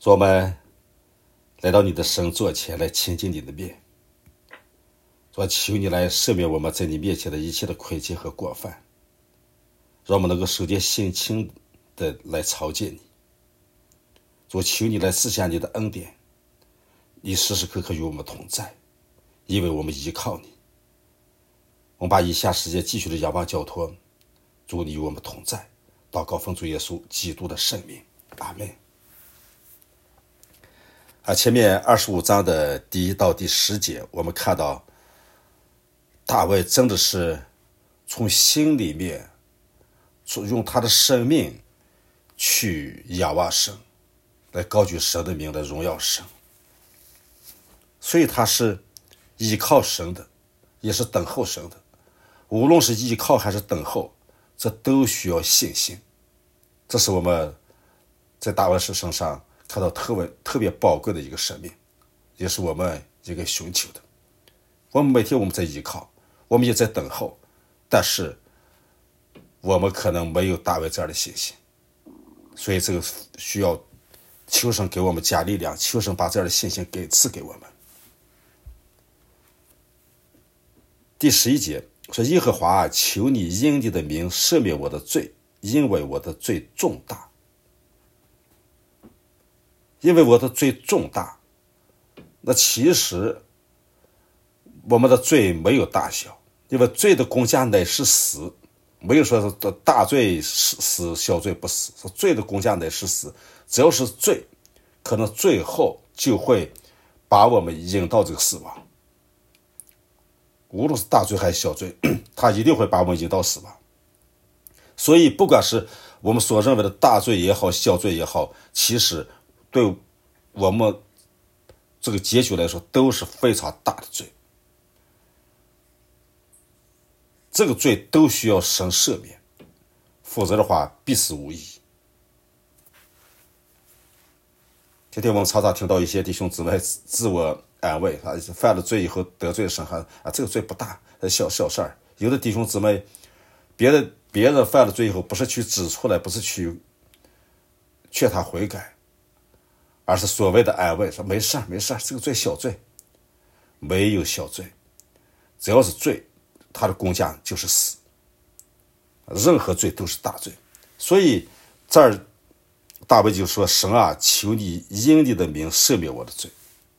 主，我们来到你的圣座前来亲近你的面，主，求你来赦免我们在你面前的一切的亏欠和过犯，让我们能够守洁心清的来朝见你。主，求你来赐下你的恩典，你时时刻刻与我们同在，因为我们依靠你。我们把以下时间继续的仰望交托，主，你与我们同在。祷告奉主耶稣基督的圣名，阿们。前面25章的第1到第10节，我们看到大卫真的是从心里面用他的生命去仰望神，来高举神的名，来荣耀神。所以他是依靠神的，也是等候神的。无论是依靠还是等候，这都需要信心。这是我们在大卫身上看到特别宝贵的一个生命，也是我们一个寻求的。我们每天我们在依靠，我们也在等候，但是我们可能没有大卫这样的信心，所以这个需要求神给我们加力量，求神把这样的信心赐给我们。第11节说：耶和华，求你因你的名赦免我的罪，因为我的罪重大。因为我的罪重大，那其实我们的罪没有大小，因为罪的工价乃是死，没有说是大罪死，小罪不死，说罪的工价乃是死。只要是罪，可能最后就会把我们引到这个死亡。无论是大罪还是小罪，他一定会把我们引到死亡。所以不管是我们所认为的大罪也好，小罪也好，其实对我们这个结局来说都是非常大的罪，这个罪都需要神赦免，否则的话必死无疑。天天我们常常听到一些弟兄姊妹自我安慰，犯了罪以后得罪神，这个罪不大，小事儿。有的弟兄姊妹别人犯了罪以后，不是去指出来，不是去劝他悔改，而是所谓的安慰，说没事儿，这个罪小罪。没有小罪，只要是罪，他的工价就是死，任何罪都是大罪。所以这儿大卫就说：神啊，求你因你的名赦免我的罪。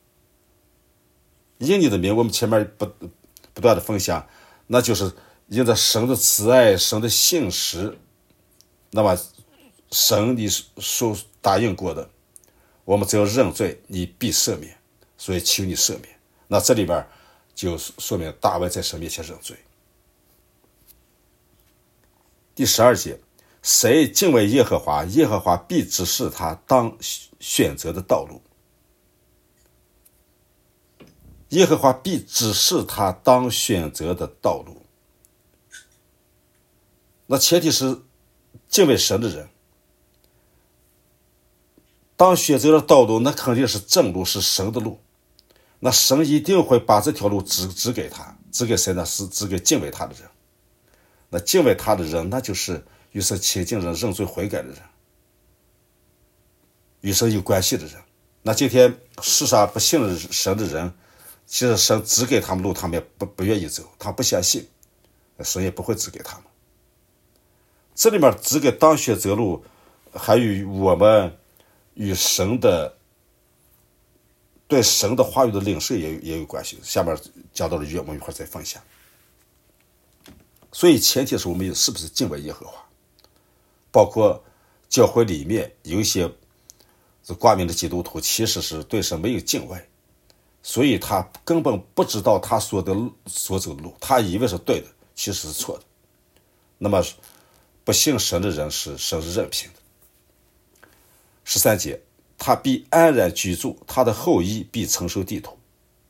因你的名，我们前面不断的分享，那就是因着神的慈爱，神的信实，那么神你所答应过的，我们只要认罪，你必赦免，所以求你赦免。那这里边就说明大卫在神面前认罪。第12节，谁敬畏耶和华，耶和华必指示他当选择的道路。耶和华必指示他当选择的道路。那前提是敬畏神的人，当选择的道路，那肯定是正路，是神的路。那神一定会把这条路指给他，指给谁呢？是指给敬畏他的人。那敬畏他的人，那就是与神亲近人，认罪悔改的人，与神有关系的人。那今天世上不信任神的人，其实神指给他们路，他们也不愿意走，他们不相信，神也不会指给他们。这里面指给当选择路，还与我们与神的对神的话语的领受也有关系。下面讲到了我们一块再分享。所以前提是我们是不是敬畏耶和华，包括教会里面有一些挂名的基督徒，其实是对神没有敬畏，所以他根本不知道他所走的路，他以为是对的，其实是错的。那么不信神的人神是任凭的。13节，他必安然居住，他的后裔必承受地土。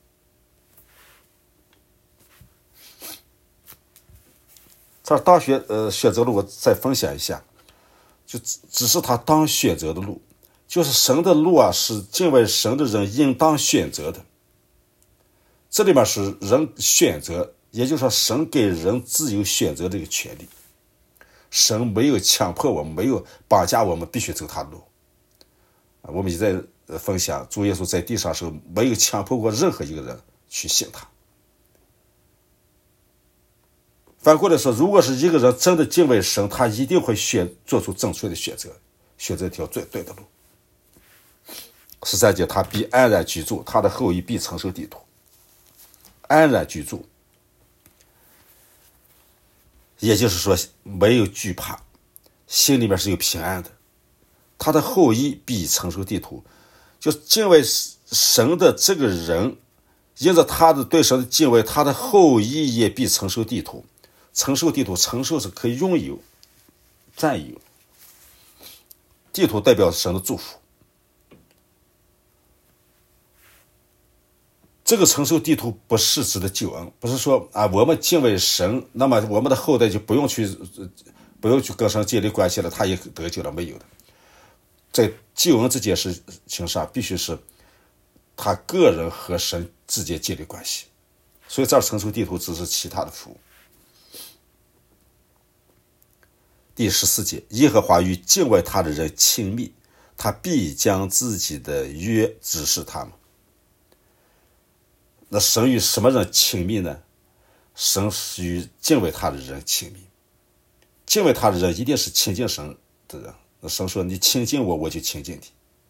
这当选择路我再分享一下，就只是他当选择的路，就是神的路啊，是敬畏神的人应当选择的。这里面是人选择，也就是说神给人自由选择的一个权利，神没有强迫我们，没有绑架我们必须走他的路。我们也在分享，主耶稣在地上时候没有强迫过任何一个人去信他。反过来说，如果是一个人真的敬畏神，他一定会做出正确的选择，选择一条最对的路。13节，他必安然居住，他的后裔必承受地土。安然居住，也就是说没有惧怕，心里面是有平安的。他的后裔必承受地土，就敬畏神的这个人，因着他的对神的敬畏，他的后裔也必承受地土。承受地土，承受是可以拥有、占有。地土代表神的祝福。这个承受地土不是指的救恩，不是说我们敬畏神，那么我们的后代就不用去跟神建立关系了，他也得救了，没有的。在救恩这件事情上，必须是他个人和神之间建立关系，所以这儿承受地土只是其他的服务。第14节，耶和华与敬畏他的人亲密，他必将自己的约指示他们。那神与什么人亲密呢？神与敬畏他的人亲密。敬畏他的人一定是亲近神的人。那神说，你亲近我，我就亲近你。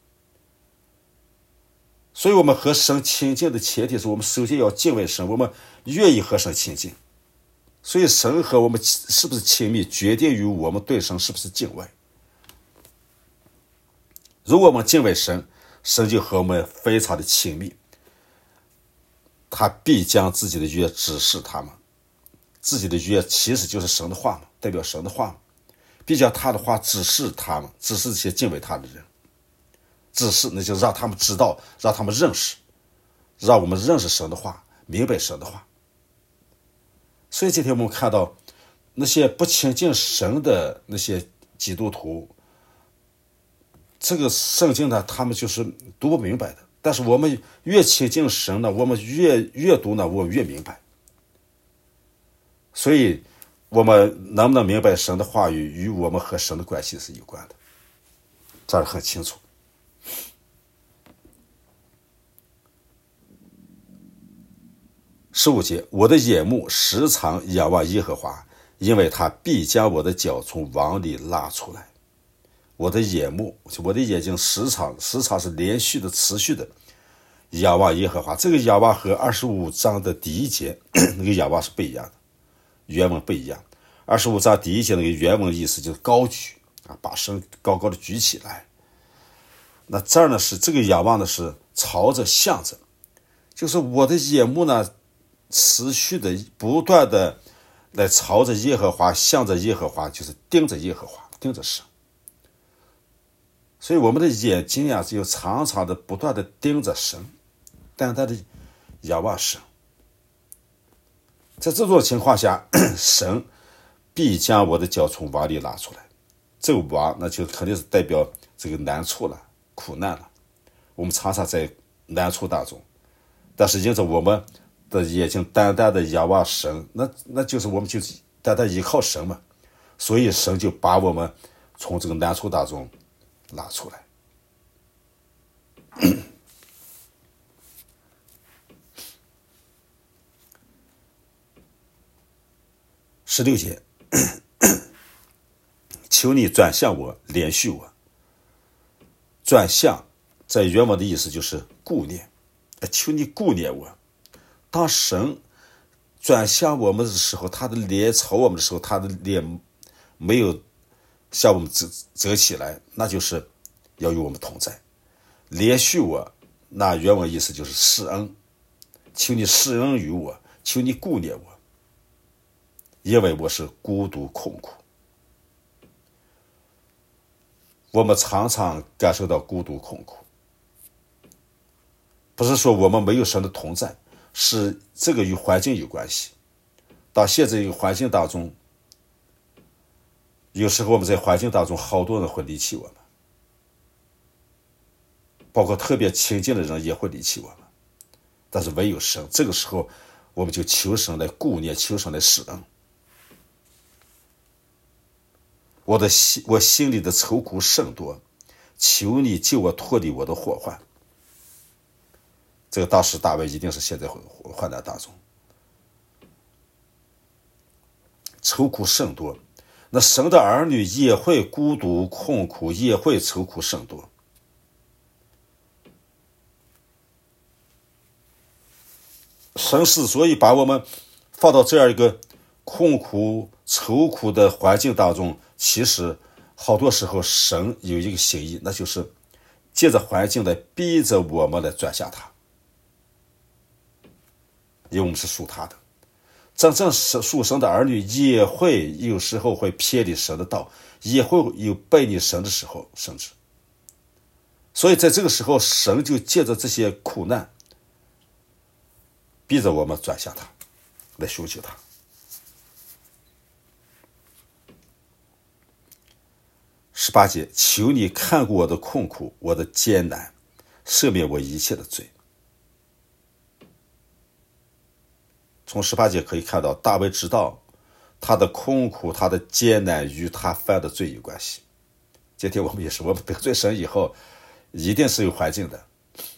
所以我们和神亲近的前提是我们首先要敬畏神，我们愿意和神亲近。所以神和我们是不是亲密，决定于我们对神是不是敬畏。如果我们敬畏神，神就和我们非常的亲密，他必将自己的约指示他们。自己的约其实就是神的话嘛，代表神的话嘛，必将他的话指示他们，指示这些敬畏他的人。指示那就让他们知道，让他们认识，让我们认识神的话，明白神的话。所以今天我们看到那些不亲近神的那些基督徒，这个圣经呢，他们就是读不明白的。但是我们越亲近神呢，我们越读呢，我们越明白。所以我们能不能明白神的话语与我们和神的关系是有关的，这很清楚。15节，我的眼目时常仰望耶和华，因为他必将我的脚从网里拉出来。我的眼目，我的眼睛时常是连续的、持续的仰望耶和华。这个仰望和25章的第1节那个仰望是不一样的，原文不一样。25章第1节那个原文意思就是高举把身高高的举起来。那这儿呢是这个仰望的是朝着向着，就是我的眼目呢持续的不断的来朝着耶和华，向着耶和华，就是盯着耶和华，盯着神。所以我们的眼睛呀，就常常的不断的盯着神，淡淡的仰望神。在这种情况下，神必将我的脚从网里拉出来。这个网那就肯定是代表这个难处了，苦难了。我们常常在难处当中，但是因着我们的眼睛单单的仰望神，那就是我们就单单依靠神嘛，所以神就把我们从这个难处当中拉出来。16节，求你转向我，连续我。转向在原文的意思就是顾念，求你顾念我。当神转向我们的时候，他的脸朝我们的时候，他的脸没有向我们折起来，那就是要与我们同在。连续我，那原文意思就是施恩，求你施恩于我，求你顾念我，因为我是孤独困苦。我们常常感受到孤独困苦，不是说我们没有神的同在，是这个与环境有关系。到现在一个环境当中，有时候我们在环境当中，好多人会离弃我们，包括特别亲近的人也会离弃我们。但是唯有神，这个时候我们就求神来顾念，求神来施恩。我心里的愁苦甚多， 求你救我脱离我的祸患。这个当时大卫一定是陷在患难当中，愁苦甚多。那神的儿女也会孤独困苦，也会愁苦甚多。神之所以把我们放到这样一个困苦愁苦的环境当中，其实好多时候神有一个心意，那就是借着环境来逼着我们来转向他，因为我们是属他的。真正属神的儿女也会有时候会偏离神的道，也会有背逆神的时候，甚至所以在这个时候，神就借着这些苦难逼着我们转向他，来寻求他。18节，求你看顾我的困苦，我的艰难，赦免我一切的罪。从18节可以看到，大卫知道他的困苦，他的艰难与他犯的罪有关系。今天我们也是，我们得罪神以后，一定是有环境的。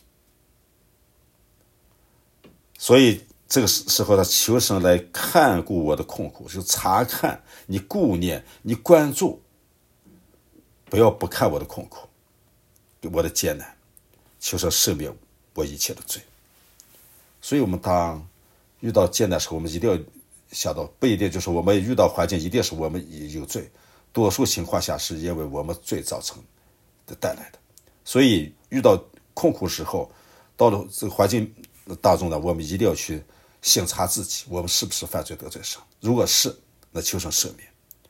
所以这个时候，他求神来看顾我的困苦，就查看你、顾念你、关注，不要不看我的困苦，我的艰难，求神赦免我一切的罪。所以我们当遇到艰难的时候，我们一定要想到，不一定就是我们遇到环境一定是我们有罪，多数情况下是因为我们罪造成的带来的。所以遇到困苦时候，到了这个环境当中呢，我们一定要去省察自己，我们是不是犯罪得罪神？如果是，那求神赦免。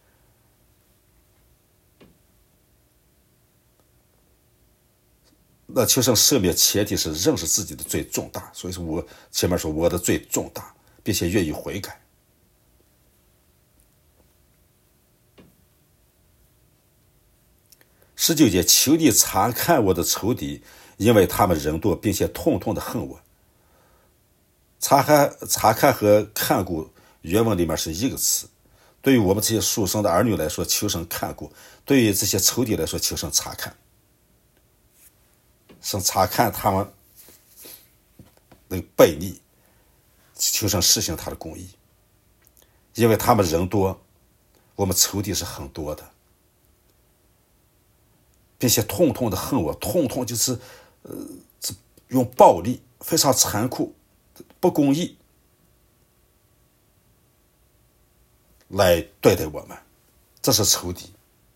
那求神赦免前提是认识自己的罪重大，所以说我前面说我的罪重大，并且愿意悔改。19节，求你查看我的仇敌，因为他们人多，并且痛痛的恨我。查看和看顾原文里面是一个词，对于我们这些属神的儿女来说，求神看顾；对于这些仇敌来说，求神查看。神查看他们那个悖逆，求神施行他的公义，因为他们人多，我们仇敌是很多的，并且痛痛的恨我。痛痛就是用暴力，非常残酷、不公义来对待我们，这是仇敌。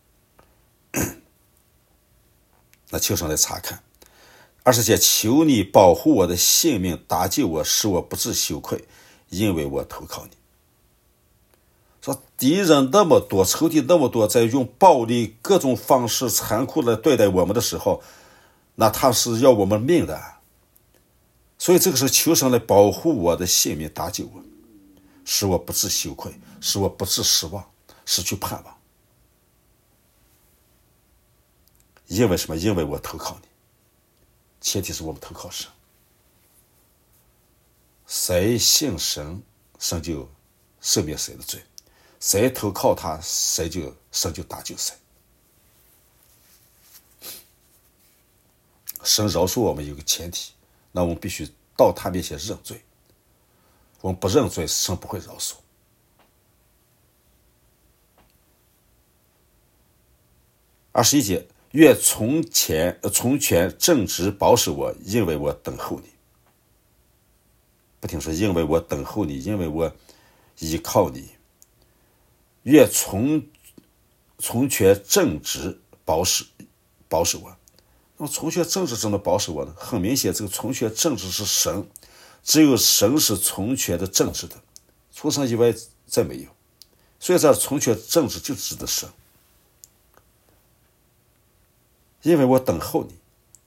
那求神来查看。20节，求你保护我的性命，搭救我，使我不致羞愧，因为我投靠你。说敌人那么多，仇敌那么多，在用暴力各种方式残酷来对待我们的时候，那他是要我们命的。所以这个时候求神来保护我的性命，搭救我，使我不致羞愧，使我不致失望，失去盼望。因为什么？因为我投靠你。前提是我们投靠神，谁信神，神就赦免谁的罪；谁投靠他，神就搭救谁。神饶恕我们有个前提，那我们必须到他面前认罪。我们不认罪，神不会饶恕。21节，愿从权正直保守我，因为我等候你。不停说，因为我等候你，因为我依靠你。愿从权正直保守我。那么从权正直怎么保守我呢？很明显，这个从权正直是神，只有神是从权的正直的，除神以外再没有。所以这从权正直就指的神。因为我等候你。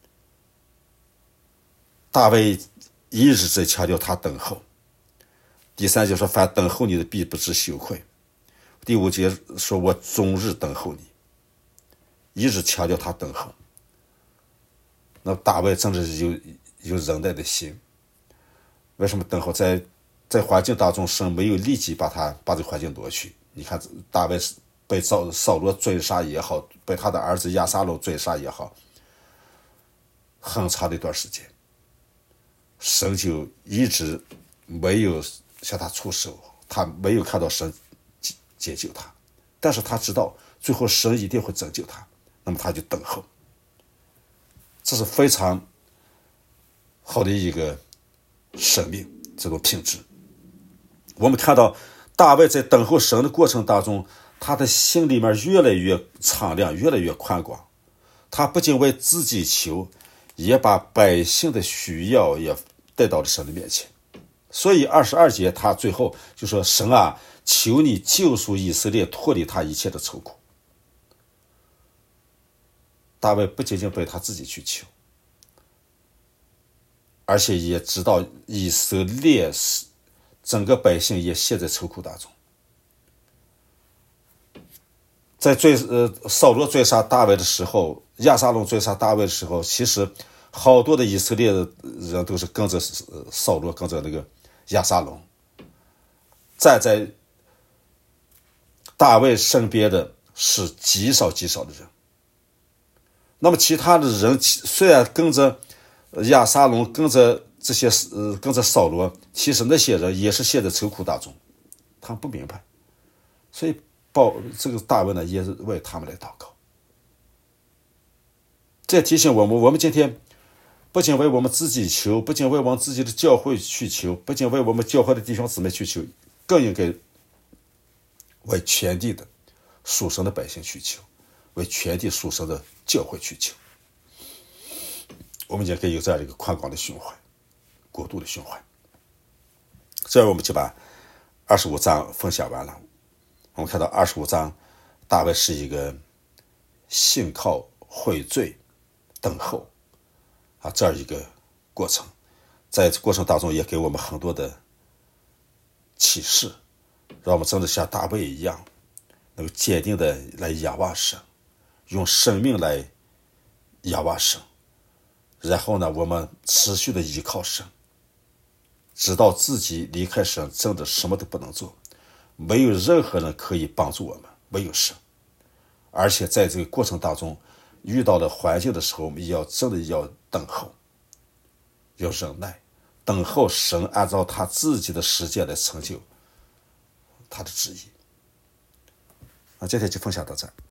大卫一直在强调他等候。第3节说，凡等候你的必不致羞愧。第5节说，我终日等候你，一直强调他等候。那大卫真的是有忍耐的心。为什么等候？在环境当中，神没有立即把这环境夺去。你看大卫被扫罗追杀也好，被他的儿子亚撒龙追杀也好， 很长的一段时间，神就一直没有向他出手，他没有看到神解救他，但是他知道最后神一定会拯救他，那么他就等候。这是非常好的一个生命，这种品质。我们看到大卫在等候神的过程当中，他的心里面越来越敞亮，越来越宽广。他不仅为自己求，也把百姓的需要也带到了神的面前。所以22节他最后就说，神啊，求你救赎以色列，脱离他一切的愁苦。大卫不仅仅为他自己去求，而且也知道以色列整个百姓也陷在愁苦当中。在扫罗追杀大卫的时候，亚撒龙追杀大卫的时候，其实好多的以色列的人都是跟着扫罗，跟着那个亚撒龙。站在大卫身边的是极少极少的人。那么其他的人虽然跟着亚撒龙，跟着这些跟着扫罗，其实那些人也是陷在愁苦当中，他们不明白。所以这个大卫呢，也是为他们来祷告。这提醒我们，我们今天不仅为我们自己求，不仅为我们自己的教会去求，不仅为我们教会的弟兄姊妹去求，更应该为全地的属神的百姓去求，为全地属神的教会去求。我们也可以有这样一个宽广的胸怀，国度的胸怀。这样我们就把25章分享完了。我们看到25章，大卫是一个信靠、悔罪、等候这样一个过程。在过程当中也给我们很多的启示，让我们真的像大卫一样，能够坚定的来仰望神，用生命来仰望神。然后呢，我们持续的依靠神，知道自己离开神真的什么都不能做，没有任何人可以帮助我们，没有神。而且在这个过程当中遇到了环境的时候，我们真的要等候，要忍耐，等候神按照他自己的时间来成就他的旨意。今天就分享到这儿。